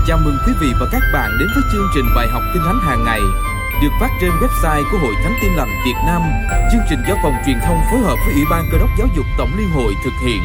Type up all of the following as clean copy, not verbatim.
Chào mừng quý vị và các bạn đến với chương trình bài học Kinh Thánh hàng ngày được phát trên website của Hội Thánh Tin Lành Việt Nam. Chương trình do Phòng Truyền thông phối hợp với Ủy ban Cơ đốc Giáo dục Tổng Liên hội thực hiện.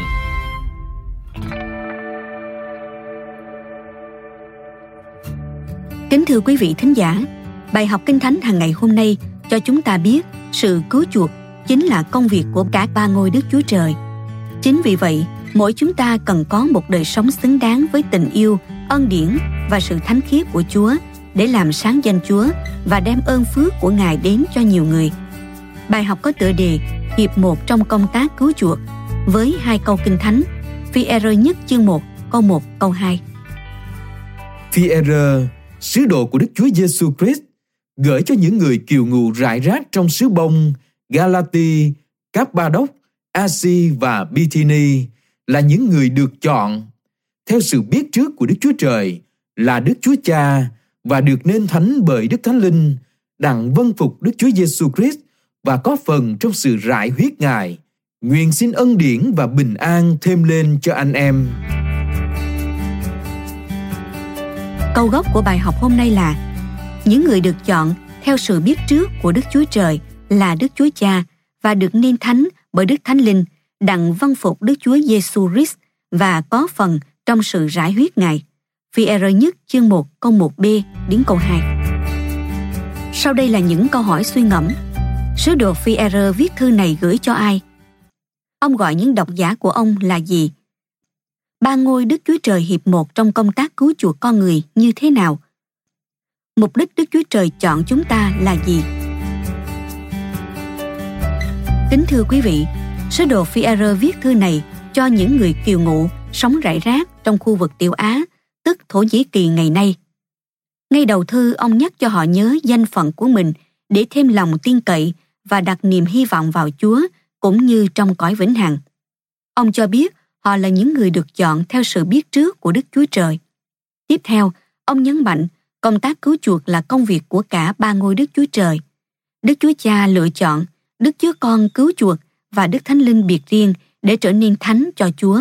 Kính thưa quý vị thính giả, bài học Kinh Thánh hàng ngày hôm nay cho chúng ta biết sự cứu chuộc chính là công việc của cả ba ngôi Đức Chúa Trời. Chính vì vậy, mỗi chúng ta cần có một đời sống xứng đáng với tình yêu, ân điển và sự thánh khiết của Chúa để làm sáng danh Chúa và đem ơn phước của Ngài đến cho nhiều người. Bài học có tựa đề Hiệp 1 trong công tác cứu chuộc với 2 câu Kinh Thánh. Phi-e-rơ nhất chương 1 câu 1 câu 2. Phi-e-rơ, sứ đồ của Đức Chúa Giêsu Christ, gửi cho những người kiều ngụ rải rác trong xứ Bông, Galati, Cáp-ba-đốc, A-si và Bi-thi-ni, là những người được chọn theo sự biết trước của Đức Chúa Trời là Đức Chúa Cha và được nên thánh bởi Đức Thánh Linh, đặng vâng phục Đức Chúa Giêsu Christ và có phần trong sự rải huyết Ngài. Nguyện xin ân điển và bình an thêm lên cho anh em. Câu gốc của bài học hôm nay là: những người được chọn theo sự biết trước của Đức Chúa Trời là Đức Chúa Cha và được nên thánh bởi Đức Thánh Linh, đặng vâng phục Đức Chúa Giêsu Christ và có phần trong sự rải huyết Ngài. Phi-e-rơ nhất chương 1 câu 1b đến câu 2. Sau đây là những câu hỏi suy ngẫm. Sứ đồ Phi-e-rơ viết thư này gửi cho ai? Ông gọi những độc giả của ông là gì? Ba ngôi Đức Chúa Trời hiệp một trong công tác cứu chuộc con người như thế nào? Mục đích Đức Chúa Trời chọn chúng ta là gì? Kính thưa quý vị, sứ đồ Phi-e-rơ viết thư này cho những người kiều ngụ sống rải rác trong khu vực Tiểu Á, tức Thổ Nhĩ Kỳ ngày nay. Ngay đầu thư, ông nhắc cho họ nhớ danh phận của mình để thêm lòng tin cậy và đặt niềm hy vọng vào Chúa cũng như trong cõi vĩnh hằng. Ông cho biết họ là những người được chọn theo sự biết trước của Đức Chúa Trời. Tiếp theo, ông nhấn mạnh công tác cứu chuộc là công việc của cả ba ngôi Đức Chúa Trời. Đức Chúa Cha lựa chọn, Đức Chúa Con cứu chuộc và Đức Thánh Linh biệt riêng để trở nên thánh cho Chúa.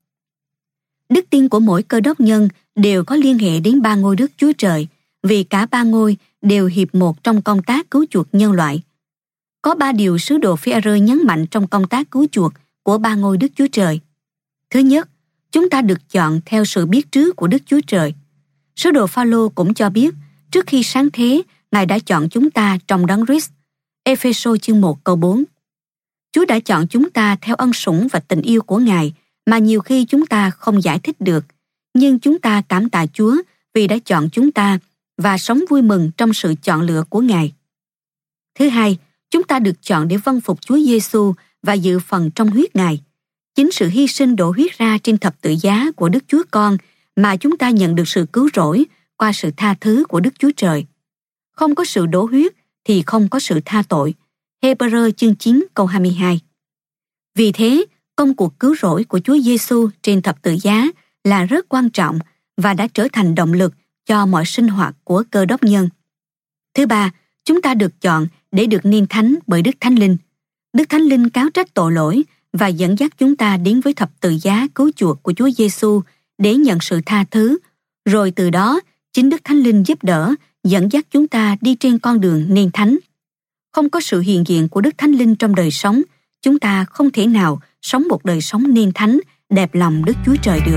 Đức tin của mỗi cơ đốc nhân đều có liên hệ đến ba ngôi Đức Chúa Trời, vì cả ba ngôi đều hiệp một trong công tác cứu chuộc nhân loại. Có 3 điều sứ đồ Phi-e-rơ nhấn mạnh trong công tác cứu chuộc của ba ngôi Đức Chúa Trời. Thứ nhất, chúng ta được chọn theo sự biết trước của Đức Chúa Trời. Sứ đồ Phao-lô cũng cho biết, trước khi sáng thế, Ngài đã chọn chúng ta trong Đấng Christ. Ê-phê-sô chương 1 câu 4. Chúa đã chọn chúng ta theo ân sủng và tình yêu của Ngài mà nhiều khi chúng ta không giải thích được, nhưng chúng ta cảm tạ Chúa vì đã chọn chúng ta và sống vui mừng trong sự chọn lựa của Ngài. Thứ hai, chúng ta được chọn để vâng phục Chúa Giêsu và dự phần trong huyết Ngài. Chính sự hy sinh đổ huyết ra trên thập tự giá của Đức Chúa Con mà chúng ta nhận được sự cứu rỗi qua sự tha thứ của Đức Chúa Trời. Không có sự đổ huyết thì không có sự tha tội. Hê-bơ-rơ chương 9 câu 22. Vì thế, công cuộc cứu rỗi của Chúa Giêsu trên thập tự giá là rất quan trọng và đã trở thành động lực cho mọi sinh hoạt của cơ đốc nhân. Thứ ba, chúng ta được chọn để được nên thánh bởi Đức Thánh Linh. Đức Thánh Linh cáo trách tội lỗi và dẫn dắt chúng ta đến với thập tự giá cứu chuộc của Chúa Giêsu để nhận sự tha thứ, rồi từ đó chính Đức Thánh Linh giúp đỡ, dẫn dắt chúng ta đi trên con đường nên thánh. Không có sự hiện diện của Đức Thánh Linh trong đời sống, chúng ta không thể nào sống một đời sống nên thánh, đẹp lòng Đức Chúa Trời được.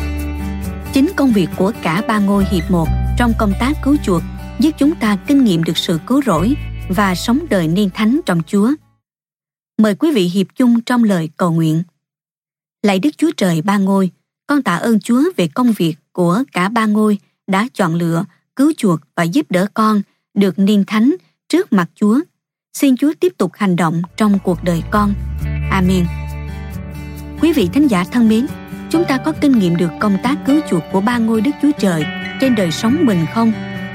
Chính công việc của cả ba ngôi hiệp một trong công tác cứu chuộc giúp chúng ta kinh nghiệm được sự cứu rỗi và sống đời nên thánh trong Chúa. Mời quý vị hiệp chung trong lời cầu nguyện. Lạy Đức Chúa Trời ba ngôi, con tạ ơn Chúa về công việc của cả ba ngôi đã chọn lựa, cứu chuộc và giúp đỡ con được nên thánh trước mặt Chúa. Xin Chúa tiếp tục hành động trong cuộc đời con. Amen. Quý vị thính giả thân mến, chúng ta có kinh nghiệm được công tác cứu chuộc của ba ngôi Đức Chúa Trời trên đời sống mình không?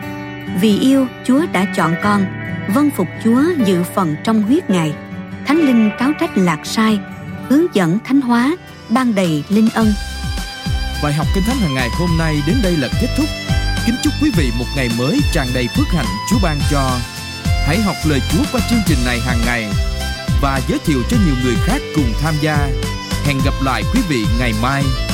Vì yêu, Chúa đã chọn con, vâng phục Chúa dự phần trong huyết Ngài. Thánh Linh cáo trách lạc sai, hướng dẫn thánh hóa, ban đầy linh ân. Bài học Kinh Thánh hàng ngày hôm nay đến đây là kết thúc. Kính chúc quý vị một ngày mới tràn đầy phước hạnh Chúa ban cho. Hãy học lời Chúa qua chương trình này hàng ngày và giới thiệu cho nhiều người khác cùng tham gia. Hẹn gặp lại quý vị ngày mai.